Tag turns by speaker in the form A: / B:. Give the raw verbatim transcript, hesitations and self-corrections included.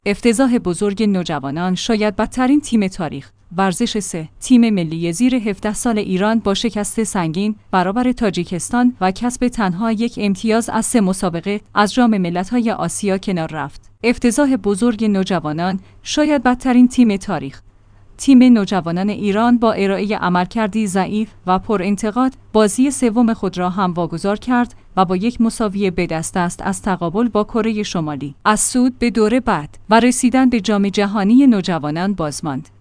A: افتضاح بزرگ نوجوانان شاید بدترین تیم تاریخ. ورزش سه. تیم ملی زیر هفده سال ایران با شکست سنگین برابر تاجیکستان و کسب تنها یک امتیاز از سه مسابقه از جام ملت‌های آسیا کنار رفت. افتضاح بزرگ نوجوانان شاید بدترین تیم تاریخ. تیم نوجوانان ایران با ارائه عملکردی ضعیف و پر انتقاد بازی سوم خود را هم واگذار کرد و با یک مساوی به دست است از تقابل با کره شمالی از صعود به دور بعد و رسیدن به جام جهانی نوجوانان باز ماند.